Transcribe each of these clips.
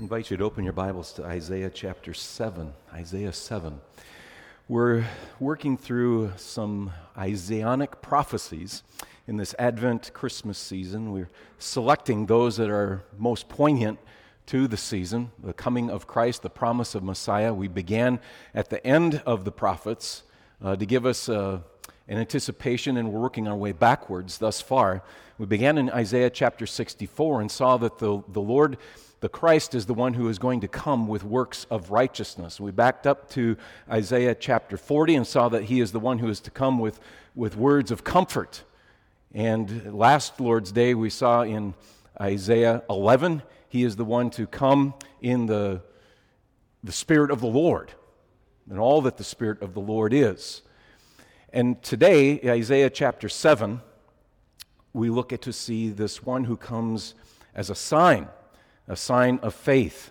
invite you to open your Bibles to Isaiah chapter 7. Isaiah 7. We're working through some Isaianic prophecies in this Advent Christmas season. We're selecting those that are most poignant to the season, the coming of Christ, the promise of Messiah. We began at the end of the prophets to give us an anticipation, and we're working our way backwards thus far. We began in Isaiah chapter 64 and saw that the Lord, the Christ, is the one who is going to come with works of righteousness. We backed up to Isaiah chapter 40 and saw that he is the one who is to come with words of comfort. And last Lord's Day we saw in Isaiah 11, he is the one to come in the Spirit of the Lord and all that the Spirit of the Lord is. And today, Isaiah chapter 7, we look at to see this one who comes as a sign of faith.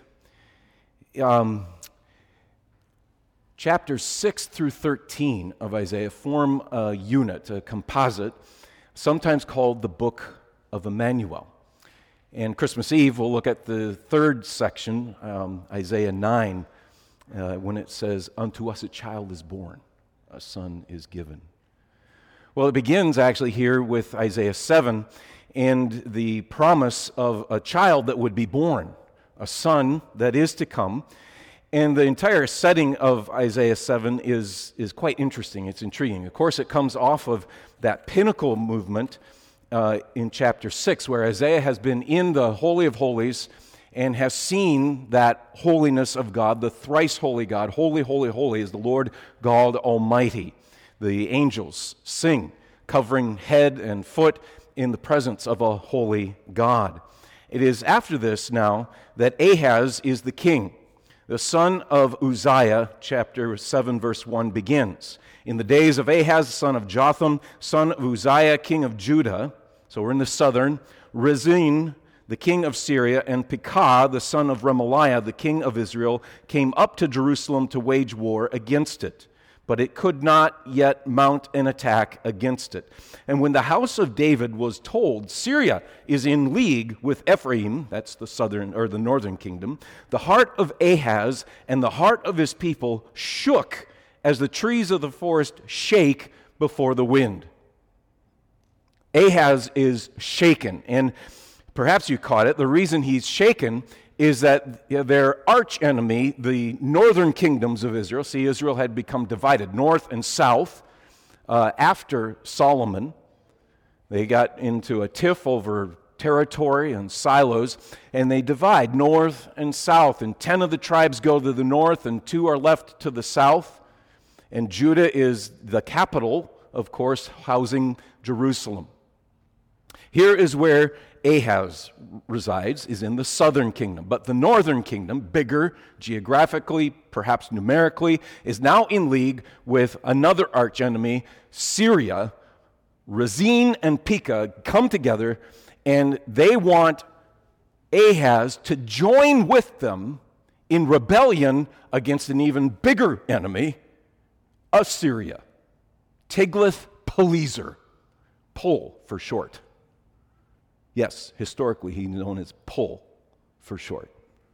Chapters 6 through 13 of Isaiah form a unit, a composite, sometimes called the Book of Emmanuel. And Christmas Eve, we'll look at the third section, Isaiah 9, when it says, "Unto us a child is born, a son is given." Well, it begins actually here with Isaiah 7 and the promise of a child that would be born, a son that is to come. And the entire setting of Isaiah 7 is quite interesting. It's intriguing. Of course, it comes off of that pinnacle movement in chapter 6, where Isaiah has been in the Holy of Holies and has seen that holiness of God, the thrice holy God. Holy, holy, holy is the Lord God Almighty. The angels sing, covering head and foot in the presence of a holy God. It is after this now that Ahaz is the king. The son of Uzziah, chapter 7, verse 1 begins. In the days of Ahaz, son of Jotham, son of Uzziah, king of Judah, so we're in the southern, Rezin, the king of Syria, and Pekah, the son of Remaliah, the king of Israel, came up to Jerusalem to wage war against it. But it could not yet mount an attack against it. And when the house of David was told, Syria is in league with Ephraim, that's the southern or the northern kingdom, the heart of Ahaz and the heart of his people shook as the trees of the forest shake before the wind. Ahaz is shaken, and perhaps you caught it. The reason he's shaken is that their archenemy, the northern kingdoms of Israel, see, Israel had become divided, north and south, after Solomon. They got into a tiff over territory and silos, and they divide north and south, and 10 of the tribes go to the north, and 2 are left to the south, and Judah is the capital, of course, housing Jerusalem. Here is where Ahaz resides, is in the southern kingdom. But the northern kingdom, bigger geographically, perhaps numerically, is now in league with another archenemy, Syria. Rezin and Pekah come together, and they want Ahaz to join with them in rebellion against an even bigger enemy, Assyria. Tiglath-Pileser, Pul for short. Yes, historically he's known as Pul for short.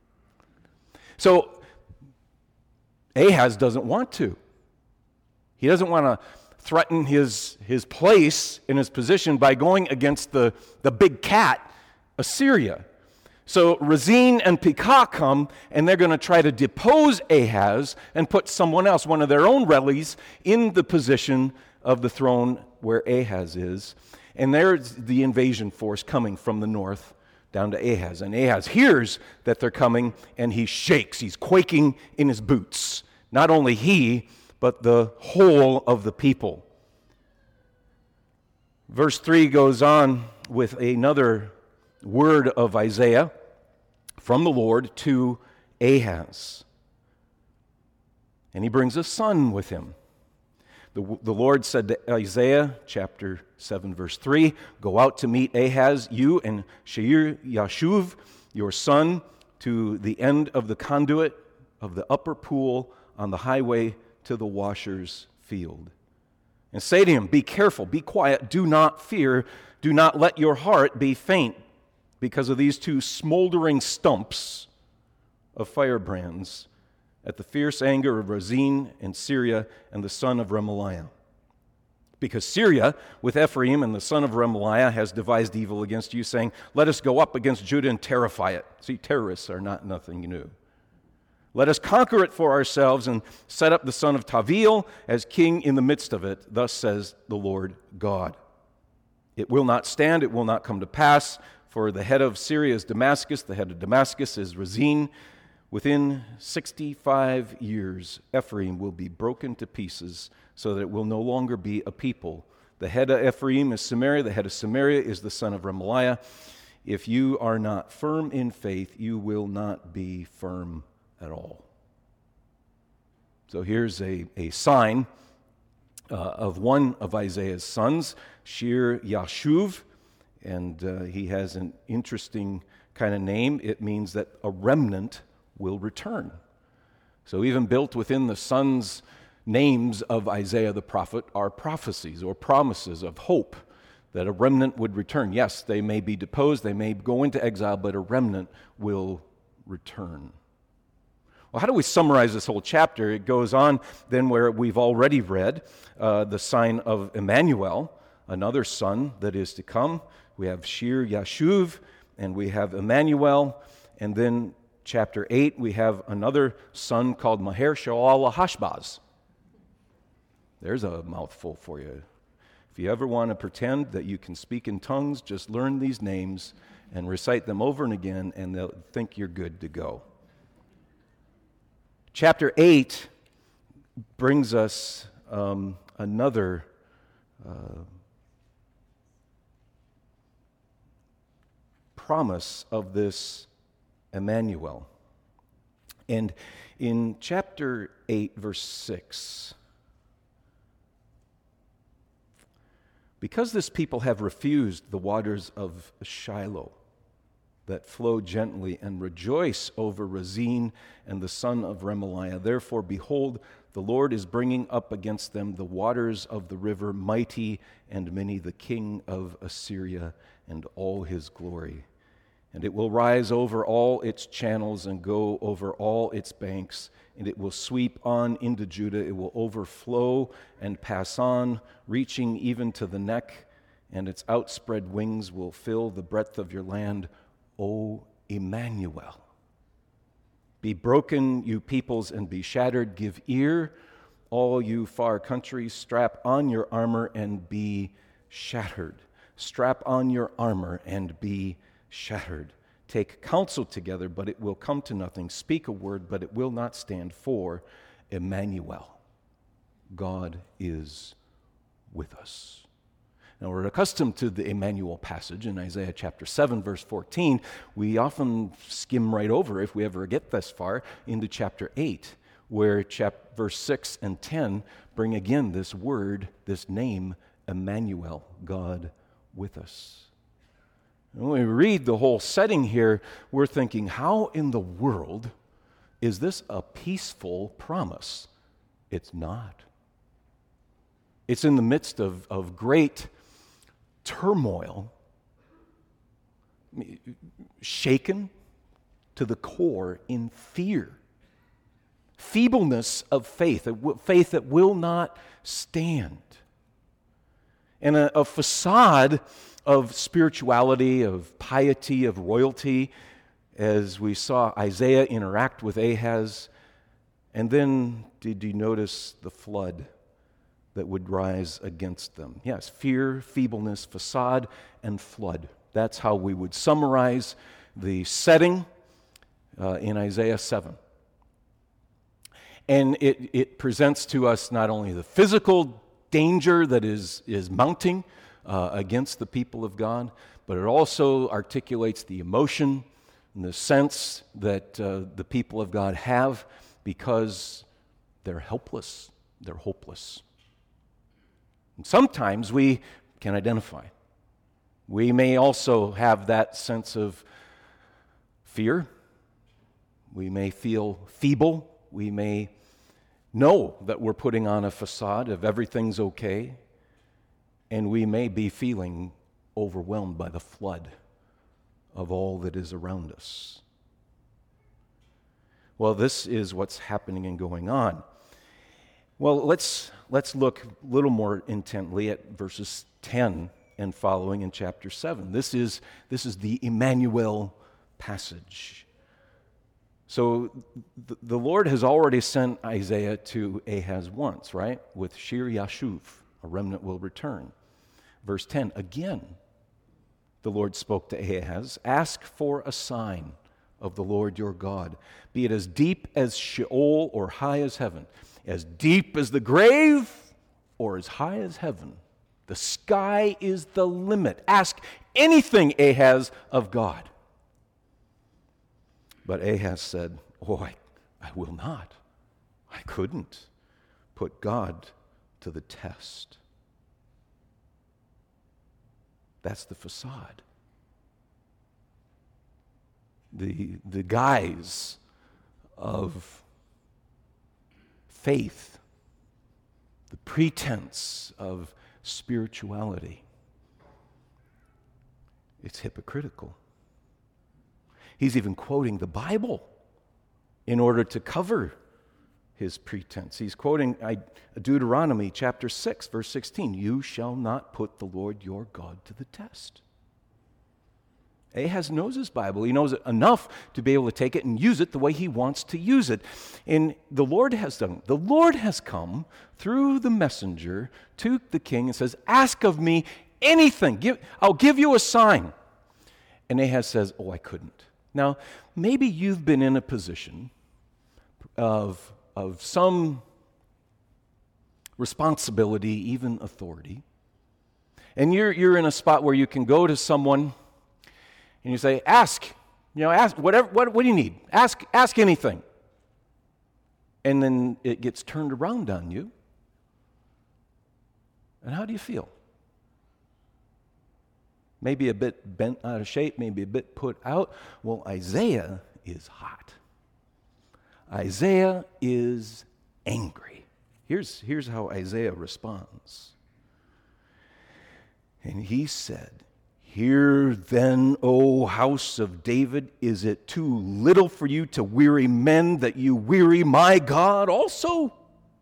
So Ahaz doesn't want to. He doesn't want to threaten his place in his position by going against the big cat, Assyria. So Rezin and Pekah come, and they're going to try to depose Ahaz and put someone else, one of their own relies, in the position of the throne where Ahaz is. And there's the invasion force coming from the north down to Ahaz. And Ahaz hears that they're coming, and he shakes. He's quaking in his boots. Not only he, but the whole of the people. Verse 3 goes on with another word of Isaiah from the Lord to Ahaz. And he brings a son with him. The Lord said to Isaiah, chapter 7, verse 3, "Go out to meet Ahaz, you and Shear-Yashuv, your son, to the end of the conduit of the upper pool on the highway to the washer's field. And say to him, be careful, be quiet, do not fear, do not let your heart be faint because of these 2 smoldering stumps of firebrands at the fierce anger of Rezin and Syria and the son of Remaliah. Because Syria, with Ephraim and the son of Remaliah, has devised evil against you, saying, let us go up against Judah and terrify it. See, terrorists are not nothing new. Let us conquer it for ourselves and set up the son of Taviel as king in the midst of it. Thus says the Lord God. It will not stand, it will not come to pass, for the head of Syria is Damascus, the head of Damascus is Rezin. Within 65 years, Ephraim will be broken to pieces so that it will no longer be a people. The head of Ephraim is Samaria. The head of Samaria is the son of Remaliah. If you are not firm in faith, you will not be firm at all. So here's a sign of one of Isaiah's sons, Shear Yashuv, and he has an interesting kind of name. It means that a remnant will return. So even built within the sons' names of Isaiah the prophet are prophecies or promises of hope that a remnant would return. Yes, they may be deposed, they may go into exile, but a remnant will return. Well, how do we summarize this whole chapter? It goes on then where we've already read the sign of Emmanuel, another son that is to come. We have Shear Yashuv, and we have Emmanuel, and then chapter 8, we have another son called Maher Shalal Hashbaz. There's a mouthful for you. If you ever want to pretend that you can speak in tongues, just learn these names and recite them over and again, and they'll think you're good to go. Chapter 8 brings us another promise of this Emmanuel. And in chapter 8, verse 6, because this people have refused the waters of Shiloh that flow gently and rejoice over Rezin and the son of Remaliah, therefore, behold, the Lord is bringing up against them the waters of the river, mighty and many, the king of Assyria and all his glory. And it will rise over all its channels and go over all its banks, and it will sweep on into Judah. It will overflow and pass on, reaching even to the neck, and its outspread wings will fill the breadth of your land, O Emmanuel. Be broken, you peoples, and be shattered. Give ear, all you far countries. Strap on your armor and be shattered. Strap on your armor and be shattered. Take counsel together, but it will come to nothing. Speak a word, but it will not stand. For Emmanuel, God is with us. Now, we're accustomed to the Emmanuel passage in Isaiah chapter 7, verse 14. We often skim right over, if we ever get this far, into chapter 8, where verse 6 and 10 bring again this word, this name, Emmanuel, God with us. And when we read the whole setting here, we're thinking, how in the world is this a peaceful promise? It's not. It's in the midst of great turmoil, shaken to the core in fear, feebleness of faith, faith that will not stand, and a facade of spirituality, of piety, of royalty, as we saw Isaiah interact with Ahaz. And then, did you notice the flood that would rise against them? Yes, fear, feebleness, facade, and flood. That's how we would summarize the setting in Isaiah 7. And it presents to us not only the physical danger that is mounting against the people of God, but it also articulates the emotion and the sense that the people of God have because they're helpless, they're hopeless. And sometimes we can identify. We may also have that sense of fear. We may feel feeble. We may know that we're putting on a facade of everything's okay. And we may be feeling overwhelmed by the flood of all that is around us. Well, this is what's happening and going on. Well, let's look a little more intently at verses 10 and following in chapter 7. This is the Emmanuel passage. So the Lord has already sent Isaiah to Ahaz once, right? With Shir Yashuv, a remnant will return. Verse 10, again, the Lord spoke to Ahaz, ask for a sign of the Lord your God, be it as deep as Sheol or high as heaven, as deep as the grave or as high as heaven. The sky is the limit. Ask anything, Ahaz, of God. But Ahaz said, I will not. I couldn't put God to the test. That's the facade. The guise of faith, the pretense of spirituality. It's hypocritical. He's even quoting the Bible in order to cover his pretense. He's quoting Deuteronomy chapter 6, verse 16. You shall not put the Lord your God to the test. Ahaz knows his Bible. He knows it enough to be able to take it and use it the way he wants to use it. And the Lord has done. The Lord has come through the messenger to the king and says, ask of me anything. I'll give you a sign. And Ahaz says, I couldn't. Now, maybe you've been in a position of some responsibility, even authority, and you're in a spot where you can go to someone and you say, ask whatever. What do you need? Ask anything. And then it gets turned around on you. And how do you feel? Maybe a bit bent out of shape, maybe a bit put out. Well, Isaiah is hot. Isaiah is angry. Here's how Isaiah responds. And he said, hear then, O house of David, is it too little for you to weary men that you weary my God also?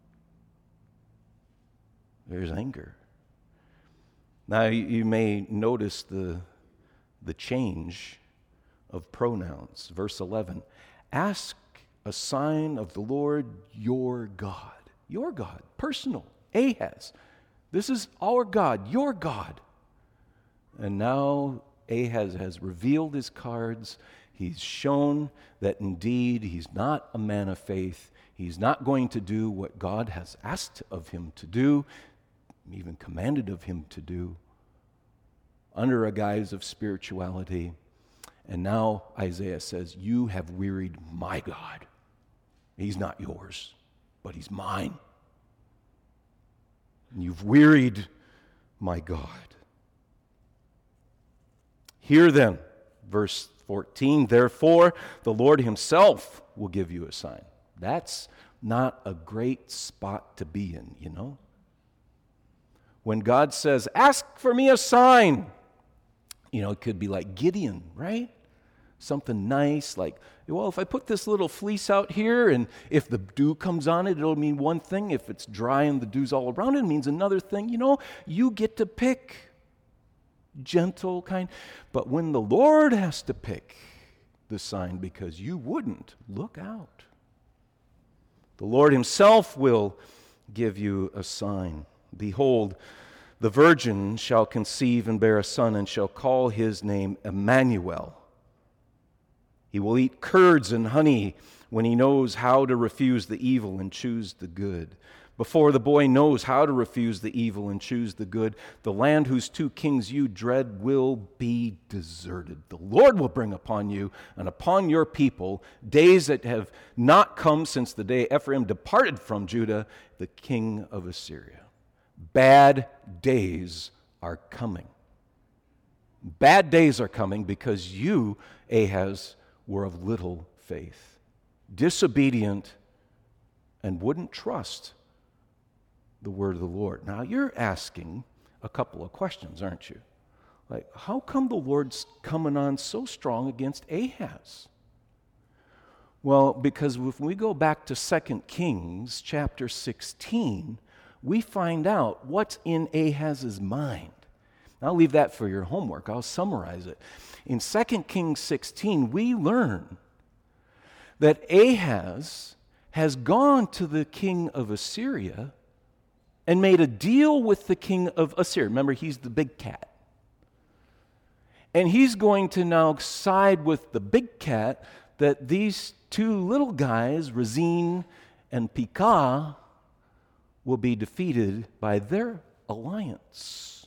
There's anger. Now, you may notice the change of pronouns. Verse 11, ask a sign of the Lord your God. Your God, personal, Ahaz. This is our God, your God. And now Ahaz has revealed his cards. He's shown that indeed he's not a man of faith. He's not going to do what God has asked of him to do, even commanded of him to do, under a guise of spirituality. And now Isaiah says, you have wearied my God. He's not yours, but he's mine. And you've wearied my God. Hear then, verse 14, therefore the Lord himself will give you a sign. That's not a great spot to be in, you know? When God says, ask for me a sign, it could be like Gideon, right? Something nice, like, well, if I put this little fleece out here, and if the dew comes on it, it'll mean one thing. If it's dry and the dew's all around it, it means another thing. You get to pick. Gentle kind. But when the Lord has to pick the sign because you wouldn't, look out. The Lord himself will give you a sign. Behold, the virgin shall conceive and bear a son, and shall call his name Emmanuel. He will eat curds and honey when he knows how to refuse the evil and choose the good. Before the boy knows how to refuse the evil and choose the good, the land whose two kings you dread will be deserted. The Lord will bring upon you and upon your people days that have not come since the day Ephraim departed from Judah, the king of Assyria. Bad days are coming. Bad days are coming because you, Ahaz, were of little faith, disobedient, and wouldn't trust the word of the Lord. Now, you're asking a couple of questions, aren't you? Like, how come the Lord's coming on so strong against Ahaz? Well, because if we go back to 2 Kings chapter 16, we find out what's in Ahaz's mind. I'll leave that for your homework. I'll summarize it. In 2 Kings 16, we learn that Ahaz has gone to the king of Assyria and made a deal with the king of Assyria. Remember, he's the big cat. And he's going to now side with the big cat that these two little guys, Rezin and Pekah, will be defeated by their alliance.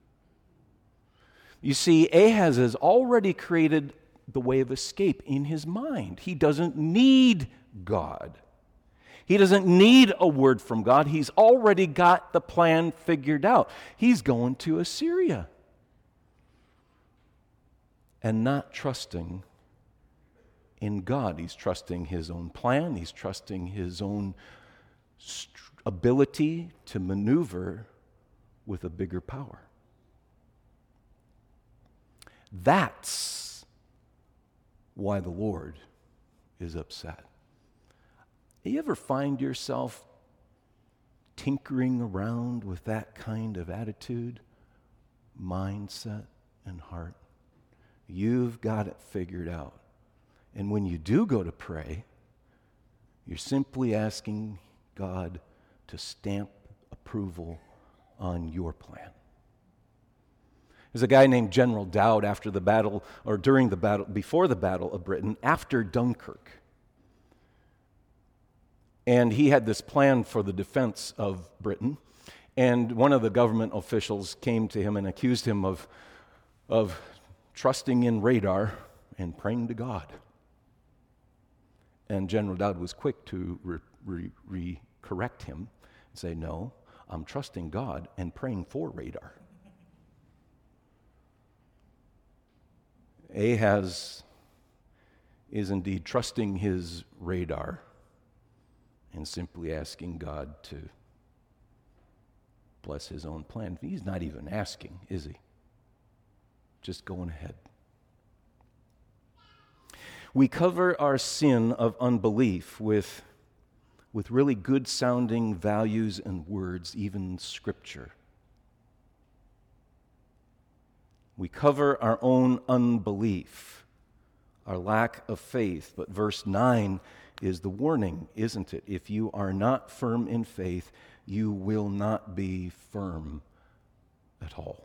You see, Ahaz has already created the way of escape in his mind. He doesn't need God. He doesn't need a word from God. He's already got the plan figured out. He's going to Assyria and not trusting in God. He's trusting his own plan. He's trusting his own ability to maneuver with a bigger power. That's why the Lord is upset. You ever find yourself tinkering around with that kind of attitude, mindset, and heart? You've got it figured out. And when you do go to pray, you're simply asking God to stamp approval on your plan. There's a guy named General Dowd after the battle, or during the battle, before the Battle of Britain, after Dunkirk. And he had this plan for the defense of Britain. And one of the government officials came to him and accused him of trusting in radar and praying to God. And General Dowd was quick to correct him and say, no, I'm trusting God and praying for radar. Ahaz is indeed trusting his radar and simply asking God to bless his own plan. He's not even asking, is he? Just going ahead. We cover our sin of unbelief with really good-sounding values and words, even Scripture. We cover our own unbelief, our lack of faith. But verse 9 is the warning, isn't it? If you are not firm in faith, you will not be firm at all.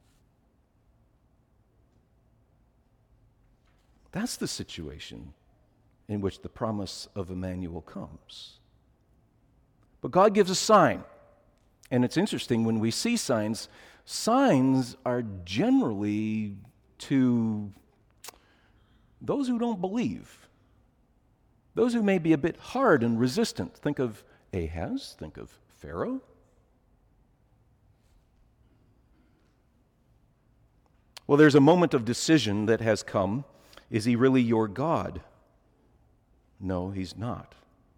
That's the situation in which the promise of Emmanuel comes. But God gives a sign. And it's interesting, when we see signs, signs are generally to those who don't believe, those who may be a bit hard and resistant. Think of Ahaz, think of Pharaoh. Well, there's a moment of decision that has come. Is he really your God? No, he's not.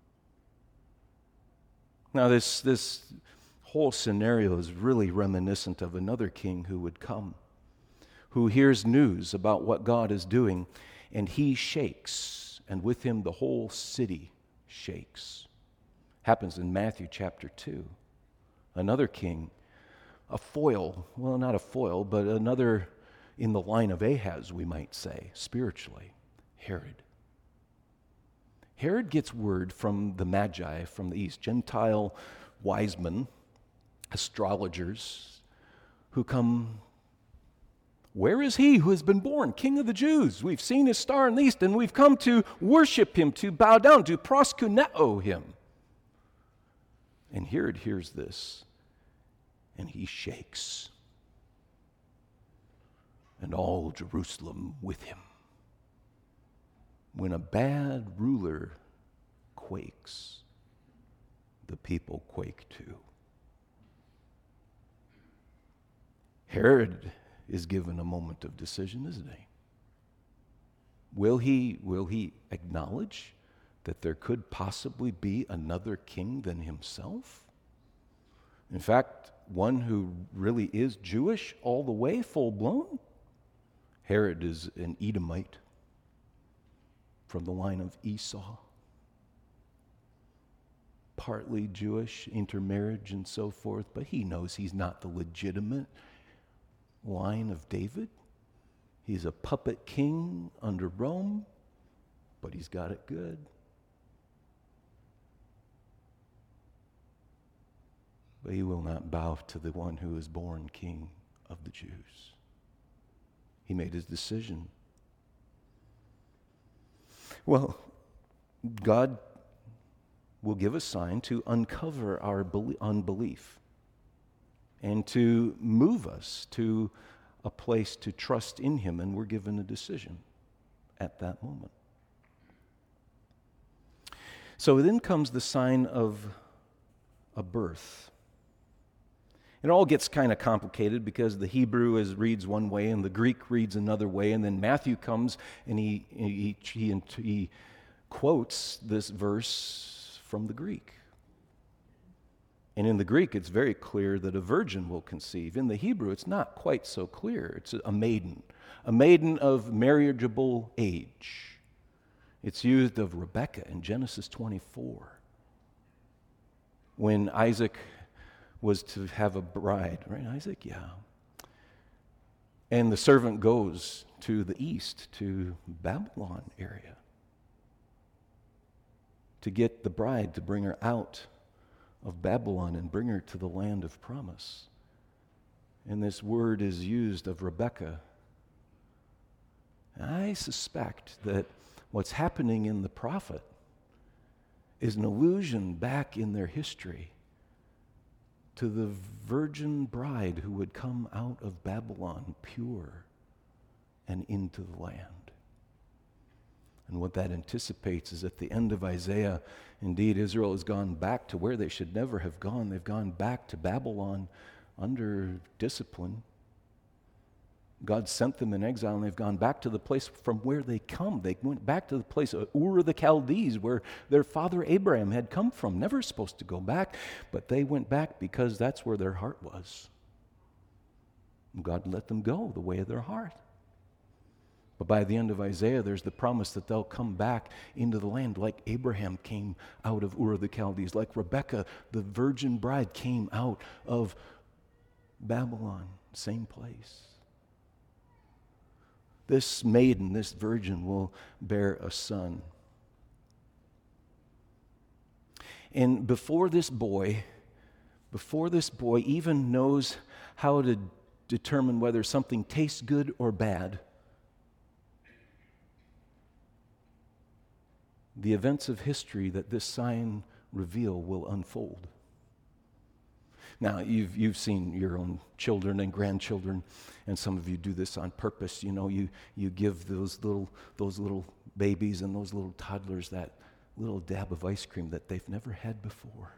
Now, this whole scenario is really reminiscent of another king who would come, who hears news about what God is doing, and he shakes, and with him the whole city shakes. Happens in Matthew chapter 2. Another king, a foil, well, not a foil, but another in the line of Ahaz, we might say, spiritually, Herod. Herod gets word from the Magi from the east, Gentile wise men, astrologers, who come, where is he who has been born, King of the Jews? We've seen his star in the east, and we've come to worship him, to bow down, to proskuneo him. And Herod hears this, and he shakes. And all Jerusalem with him. When a bad ruler quakes, the people quake too. Herod is given a moment of decision, isn't he? Will he acknowledge that there could possibly be another king than himself? In fact, one who really is Jewish all the way, full blown? Herod is an Edomite from the line of Esau. Partly Jewish, intermarriage and so forth, but he knows he's not the legitimate line of David. He's a puppet king under Rome, but he's got it good. But he will not bow to the one who is born King of the Jews. He made his decision. Well, God will give a sign to uncover our unbelief and to move us to a place to trust in him, and we're given a decision at that moment. So then comes the sign of a birth. It all gets kind of complicated because the Hebrew reads one way and the Greek reads another way, and then Matthew comes and he quotes this verse from the Greek. And in the Greek, it's very clear that a virgin will conceive. In the Hebrew, it's not quite so clear. It's a maiden of marriageable age. It's used of Rebekah in Genesis 24. When Isaac was to have a bride, right, Isaac? Yeah. And the servant goes to the east, to Babylon area, to get the bride, to bring her out of Babylon and bring her to the land of promise. And this word is used of Rebekah. I suspect that what's happening in the prophet is an allusion back in their history to the virgin bride who would come out of Babylon pure and into the land. And what that anticipates is at the end of Isaiah, indeed, Israel has gone back to where they should never have gone. They've gone back to Babylon under discipline. God sent them in exile, and they've gone back to the place from where they come. They went back to the place of Ur of the Chaldees, where their father Abraham had come from. Never supposed to go back, but they went back because that's where their heart was. God let them go the way of their heart. But by the end of Isaiah, there's the promise that they'll come back into the land like Abraham came out of Ur of the Chaldees, like Rebekah, the virgin bride, came out of Babylon, same place. This maiden, this virgin, will bear a son. And before this boy even knows how to determine whether something tastes good or bad, the events of history that this sign reveal will unfold. Now, you've seen your own children and grandchildren, and some of you do this on purpose. You know, you give those little babies and those little toddlers that little dab of ice cream that they've never had before,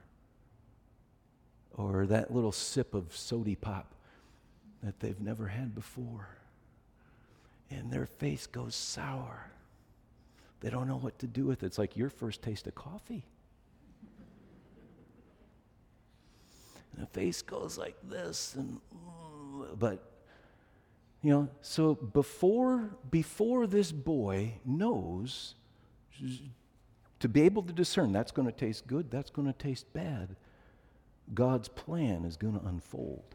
or that little sip of sody pop that they've never had before, and their face goes sour. They don't know what to do with it. It's like your first taste of coffee. And the face goes like this, but you know. So before this boy knows to be able to discern that's going to taste good, that's going to taste bad, God's plan is going to unfold.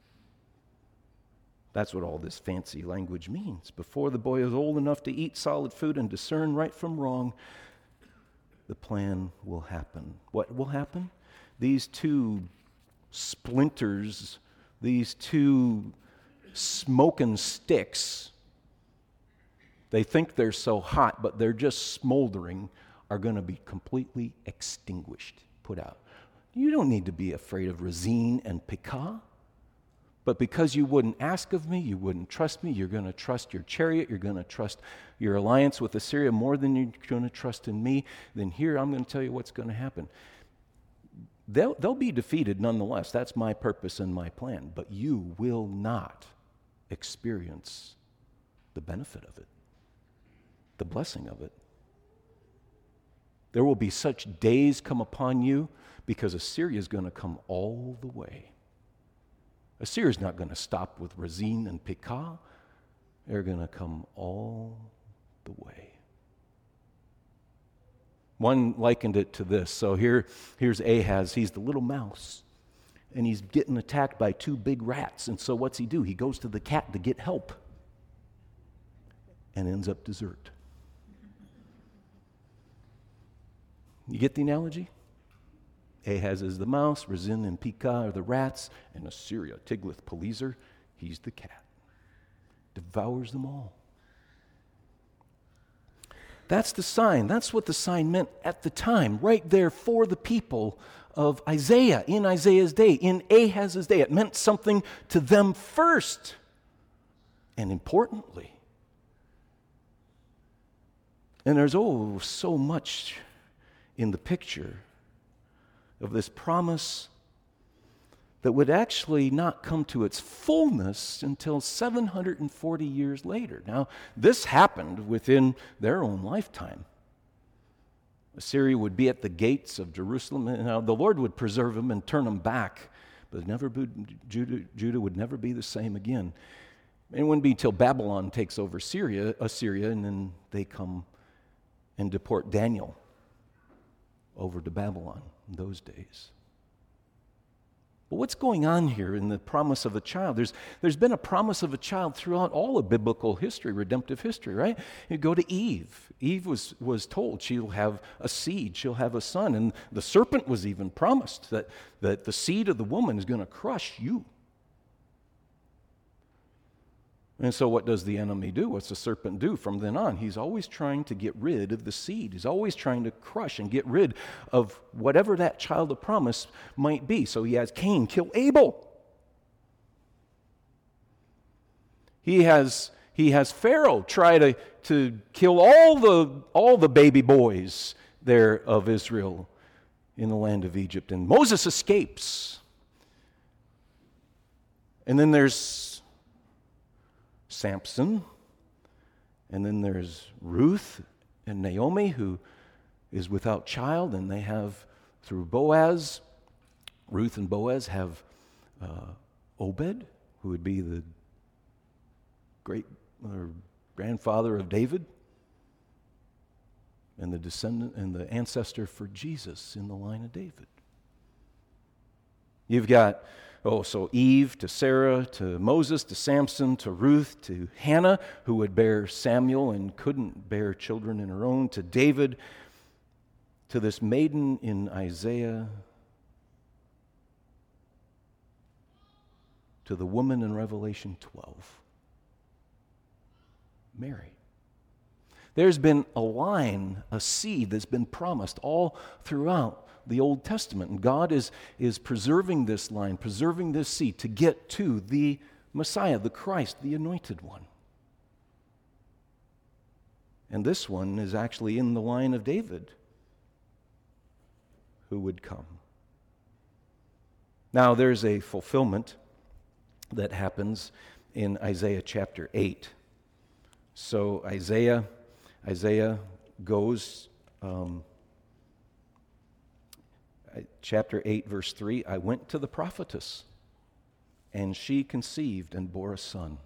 That's what all this fancy language means. Before the boy is old enough to eat solid food and discern right from wrong, the plan will happen. What will happen? These two splinters, these two smoking sticks, they think they're so hot, but they're just smoldering, are going to be completely extinguished, put out. You don't need to be afraid of Rezin and Pekah, but because you wouldn't ask of me, you wouldn't trust me, you're going to trust your chariot, you're going to trust your alliance with Assyria more than you're going to trust in me, then here I'm going to tell you what's going to happen. They'll be defeated nonetheless. That's my purpose and my plan. But you will not experience the benefit of it, the blessing of it. There will be such days come upon you because Assyria is going to come all the way. Assyria is not going to stop with Rezin and Pekah. They're going to come all the way. One likened it to this. So here's Ahaz. He's the little mouse, and he's getting attacked by two big rats. And so what's he do? He goes to the cat to get help and ends up dessert. You get the analogy? Ahaz is the mouse, Rezin and Pekah are the rats, and Assyria, Tiglath-Pileser, he's the cat. Devours them all. That's the sign. That's what the sign meant at the time, right there for the people of Isaiah, in Isaiah's day, in Ahaz's day. It meant something to them first, and importantly. And there's, so much in the picture of this promise that would actually not come to its fullness until 740 years later. Now, this happened within their own lifetime. Assyria would be at the gates of Jerusalem, and now the Lord would preserve them and turn them back, but Judah would never be the same again. It wouldn't be until Babylon takes over Assyria, and then they come and deport Daniel over to Babylon in those days. But what's going on here in the promise of a child? There's been a promise of a child throughout all of biblical history, redemptive history, right? You go to Eve. Eve was told she'll have a seed, she'll have a son. And the serpent was even promised that the seed of the woman is going to crush you. And so what does the enemy do? What's the serpent do from then on? He's always trying to get rid of the seed. He's always trying to crush and get rid of whatever that child of promise might be. So he has Cain kill Abel. He has Pharaoh try to kill all the baby boys there of Israel in the land of Egypt. And Moses escapes. And then there's Samson, and then there's Ruth and Naomi, who is without child, and they have, through Boaz, Ruth and Boaz have Obed, who would be the great grandfather of David, and the descendant and the ancestor for Jesus in the line of David. You've got so Eve to Sarah to Moses to Samson to Ruth to Hannah, who would bear Samuel and couldn't bear children in her own, to David, to this maiden in Isaiah, to the woman in Revelation 12, Mary. There's been a line, a seed that's been promised all throughout the Old Testament. And God is preserving this line, preserving this seed to get to the Messiah, the Christ, the Anointed One. And this one is actually in the line of David, who would come. Now, there's a fulfillment that happens in Isaiah chapter 8. So Isaiah goes... Chapter 8, verse 3, I went to the prophetess, and she conceived and bore a son.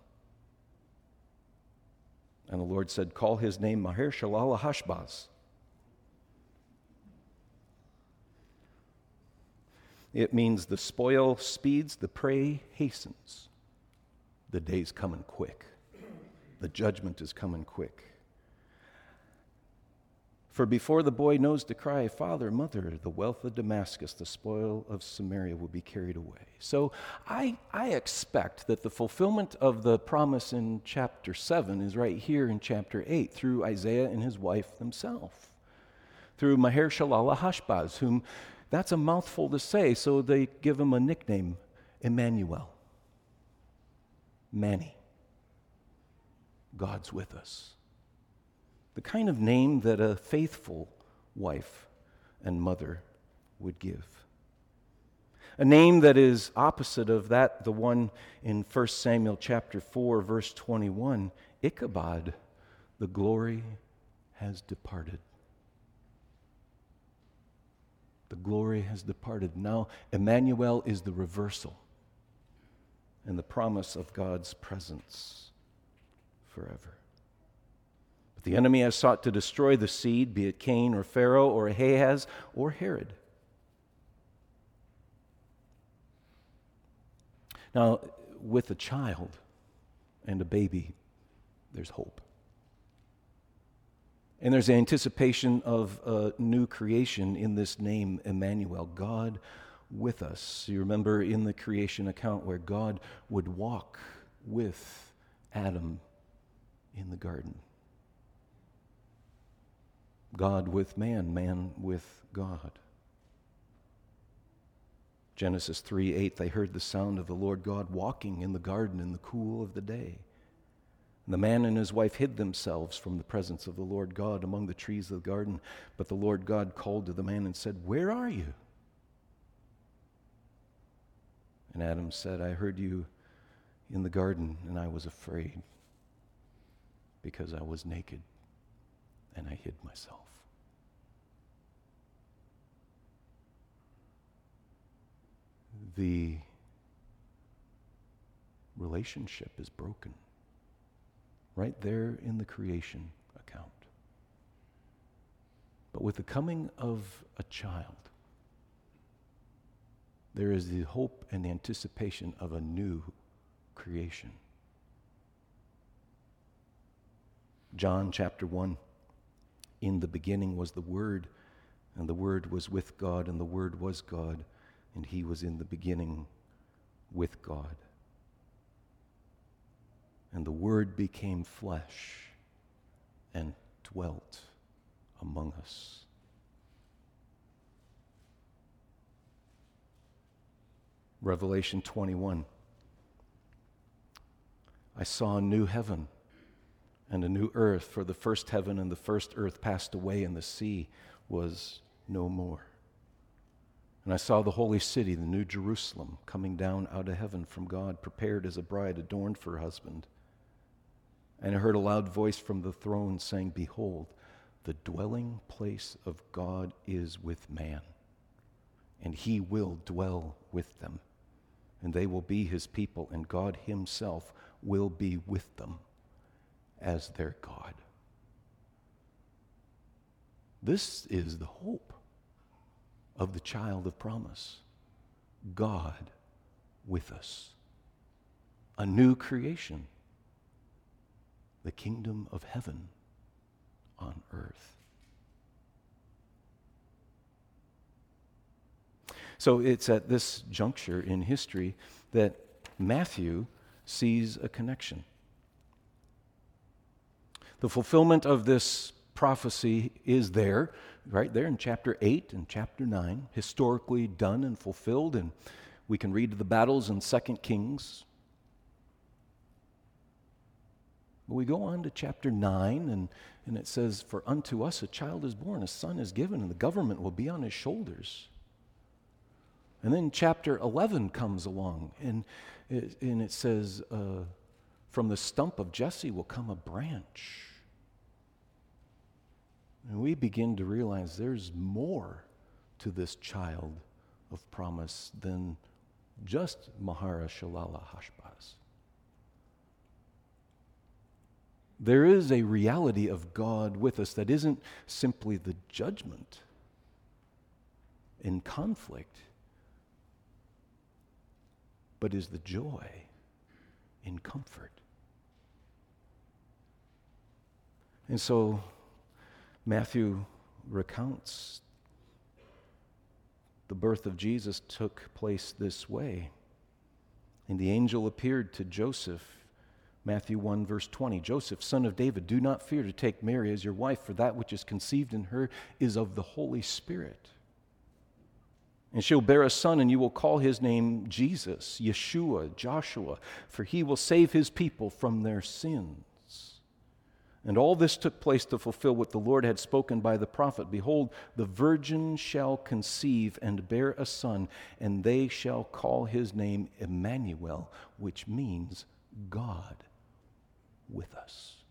And the Lord said, call his name Maher-Shalal-Hashbaz. It means the spoil speeds, the prey hastens. The day's coming quick. The judgment is coming quick. For before the boy knows to cry, Father, Mother, the wealth of Damascus, the spoil of Samaria will be carried away. So I expect that the fulfillment of the promise in chapter 7 is right here in chapter 8 through Isaiah and his wife themselves. Through Maher-Shalal-Hashbaz, whom that's a mouthful to say, so they give him a nickname, Emmanuel. Manny. God's with us. The kind of name that a faithful wife and mother would give. A name that is opposite of that, the one in 1 Samuel chapter 4, verse 21, Ichabod, the glory has departed. The glory has departed. Now, Emmanuel is the reversal and the promise of God's presence forever. The enemy has sought to destroy the seed, be it Cain or Pharaoh or Ahaz or Herod. Now, with a child and a baby, there's hope. And there's anticipation of a new creation in this name, Emmanuel, God with us. You remember in the creation account where God would walk with Adam in the garden. God with man, man with God. Genesis 3:8, they heard the sound of the Lord God walking in the garden in the cool of the day. And the man and his wife hid themselves from the presence of the Lord God among the trees of the garden. But the Lord God called to the man and said, "Where are you?" And Adam said, "I heard you in the garden, and I was afraid because I was naked, and I hid myself." The relationship is broken right there in the creation account. But with the coming of a child, there is the hope and the anticipation of a new creation. John chapter 1, in the beginning was the Word, and the Word was with God, and the Word was God, and he was in the beginning with God. And the Word became flesh and dwelt among us. Revelation 21. I saw a new heaven and a new earth, for the first heaven and the first earth passed away, and the sea was no more. And I saw the holy city, the new Jerusalem, coming down out of heaven from God, prepared as a bride adorned for her husband. And I heard a loud voice from the throne saying, "Behold, the dwelling place of God is with man, and he will dwell with them. And they will be his people, and God himself will be with them as their God." This is the hope of the child of promise. God with us. A new creation. The kingdom of heaven on earth. So it's at this juncture in history that Matthew sees a connection. The fulfillment of this prophecy is there, right there in chapter 8 and chapter 9, historically done and fulfilled, and we can read the battles in 2 Kings. But we go on to chapter 9, and it says, "For unto us a child is born, a son is given, and the government will be on his shoulders." And then chapter 11 comes along, and it says, "From the stump of Jesse will come a branch." And we begin to realize there's more to this child of promise than just Maher-shalal-hash-baz. There is a reality of God with us that isn't simply the judgment in conflict, but is the joy in comfort. And so Matthew recounts the birth of Jesus took place this way. And the angel appeared to Joseph. Matthew 1, verse 20, "Joseph, son of David, do not fear to take Mary as your wife, for that which is conceived in her is of the Holy Spirit. And she'll bear a son, and you will call his name Jesus, Yeshua, Joshua, for he will save his people from their sins." And all this took place to fulfill what the Lord had spoken by the prophet. "Behold, the virgin shall conceive and bear a son, and they shall call his name Emmanuel," which means God with us.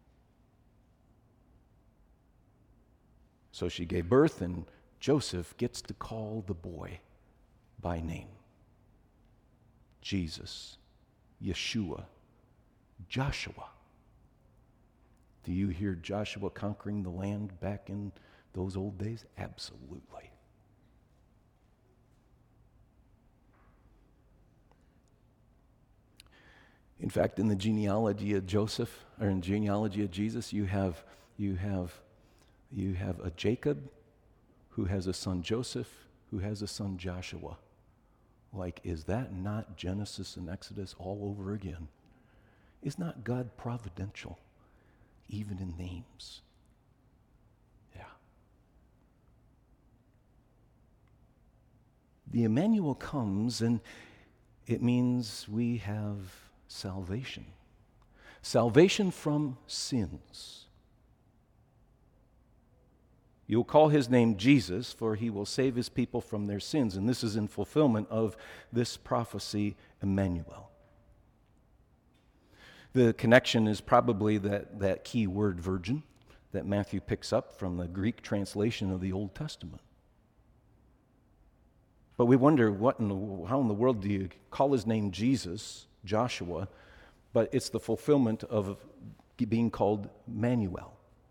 So she gave birth, and Joseph gets to call the boy by name. Jesus, Yeshua, Joshua. Do you hear Joshua conquering the land back in those old days? Absolutely. In fact, in the genealogy of Joseph, or in the genealogy of Jesus, you have a Jacob who has a son Joseph, who has a son Joshua. Like, is that not Genesis and Exodus all over again? Is not God providential, even in names? Yeah. The Emmanuel comes, and it means we have salvation. Salvation from sins. You'll call his name Jesus, for he will save his people from their sins. And this is in fulfillment of this prophecy, Emmanuel. The connection is probably that key word, virgin, that Matthew picks up from the Greek translation of the Old Testament. But we wonder, how in the world do you call his name Jesus, Joshua, but it's the fulfillment of being called Emmanuel?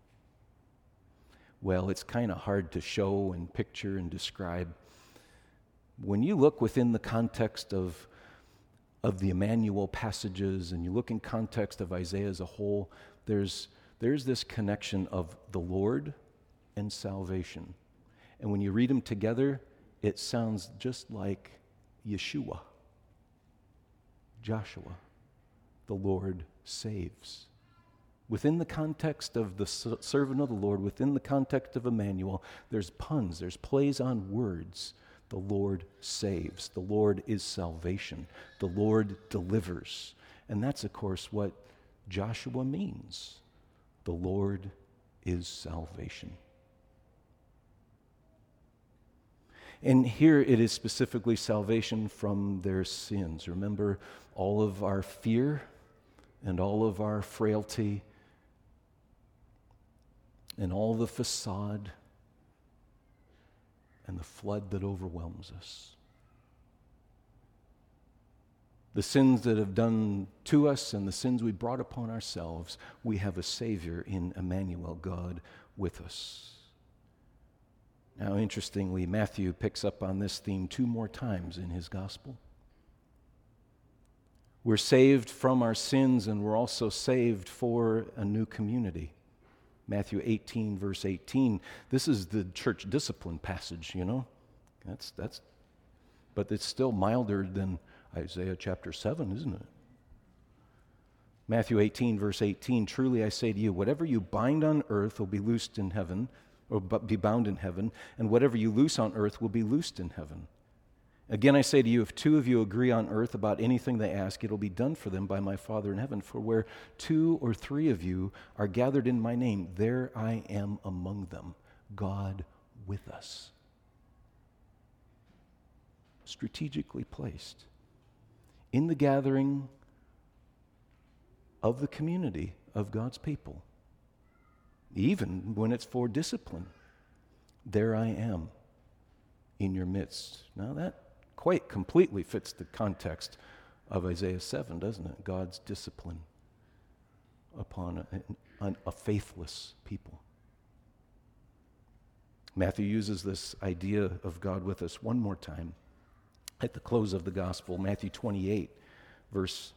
Well, it's kind of hard to show and picture and describe. When you look within the context of the Emmanuel passages, and you look in context of Isaiah as a whole, there's this connection of the Lord and salvation. And when you read them together, it sounds just like Yeshua. Joshua, the Lord saves. Within the context of the servant of the Lord, within the context of Emmanuel, there's puns, there's plays on words. The Lord saves. The Lord is salvation. The Lord delivers. And that's, of course, what Joshua means. The Lord is salvation. And here it is specifically salvation from their sins. Remember, all of our fear and all of our frailty and all the facade and the flood that overwhelms us. The sins that have done to us and the sins we brought upon ourselves, we have a Savior in Emmanuel, God with us. Now, interestingly, Matthew picks up on this theme 2 more times in his gospel. We're saved from our sins, and we're also saved for a new community. Matthew 18, verse 18. This is the church discipline passage, you know. But it's still milder than Isaiah chapter 7, isn't it? Matthew 18, verse 18. Truly I say to you, whatever you bind on earth will be loosed in heaven, or be bound in heaven, and whatever you loose on earth will be loosed in heaven. Again, I say to you, if 2 of you agree on earth about anything they ask, it will be done for them by my Father in heaven. For where 2 or 3 of you are gathered in my name, there I am among them. God with us. Strategically placed in the gathering of the community of God's people, even when it's for discipline. There I am in your midst. Now that quite completely fits the context of Isaiah 7, doesn't it? God's discipline upon a faithless people. Matthew uses this idea of God with us one more time at the close of the gospel, Matthew 28, verse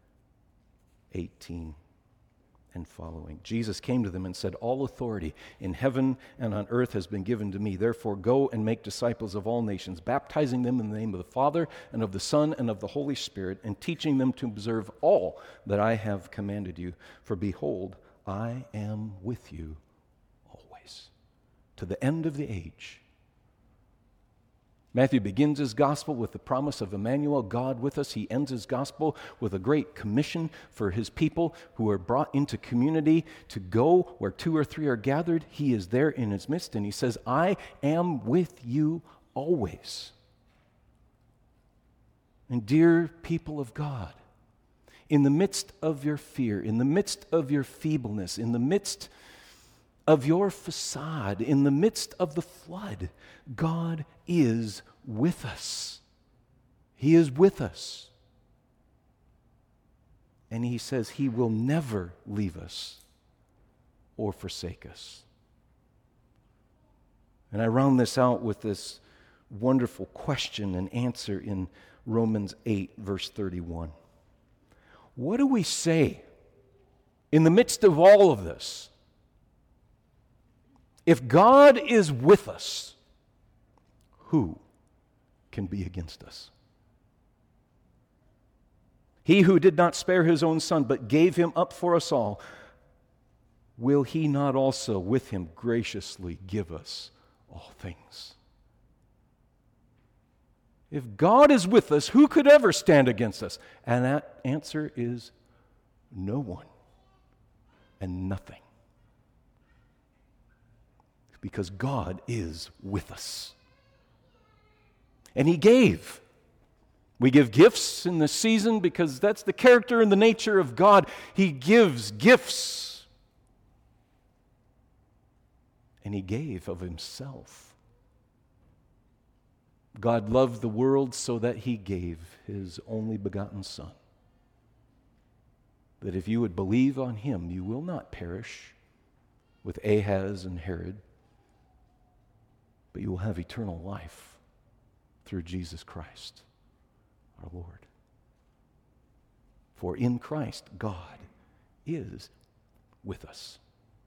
18 and following. Jesus came to them and said, all authority in heaven and on earth has been given to me. Therefore go and make disciples of all nations, baptizing them in the name of the Father and of the Son and of the Holy Spirit, and teaching them to observe all that I have commanded you. For behold, I am with you always, to the end of the age. Matthew begins his gospel with the promise of Emmanuel, God with us. He ends his gospel with a great commission for his people who are brought into community to go where 2 or 3 are gathered. He is there in his midst, and he says, I am with you always. And dear people of God, in the midst of your fear, in the midst of your feebleness, in the midst of your facade, in the midst of the flood, God is with us. He is with us. And he says he will never leave us or forsake us. And I round this out with this wonderful question and answer in Romans 8, verse 31. What do we say in the midst of all of this? If God is with us, who can be against us? He who did not spare his own son, but gave him up for us all, will he not also with him graciously give us all things? If God is with us, who could ever stand against us? And that answer is no one and nothing. Because God is with us. And He gave. We give gifts in this season because that's the character and the nature of God. He gives gifts. And He gave of Himself. God loved the world so that He gave His only begotten Son. That if you would believe on Him, you will not perish with Ahaz and Herod, but you will have eternal life through Jesus Christ, our Lord. For in Christ, God is with us.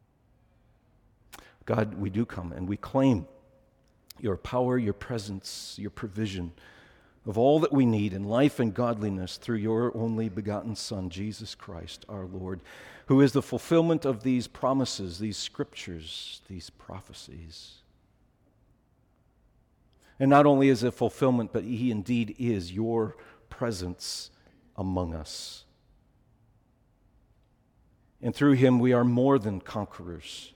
God, we do come and we claim your power, your presence, your provision of all that we need in life and godliness through your only begotten Son, Jesus Christ, our Lord, who is the fulfillment of these promises, these scriptures, these prophecies. And not only is it fulfillment, but He indeed is your presence among us. And through Him we are more than conquerors.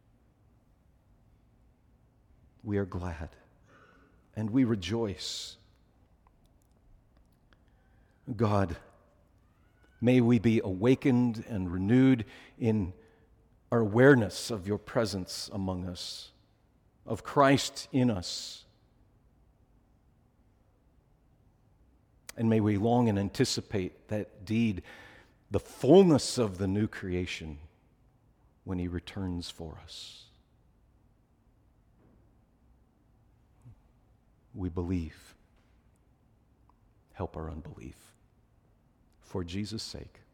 We are glad and we rejoice. God, may we be awakened and renewed in our awareness of your presence among us, of Christ in us. And may we long and anticipate that deed, the fullness of the new creation, when He returns for us. We believe. Help our unbelief. For Jesus' sake.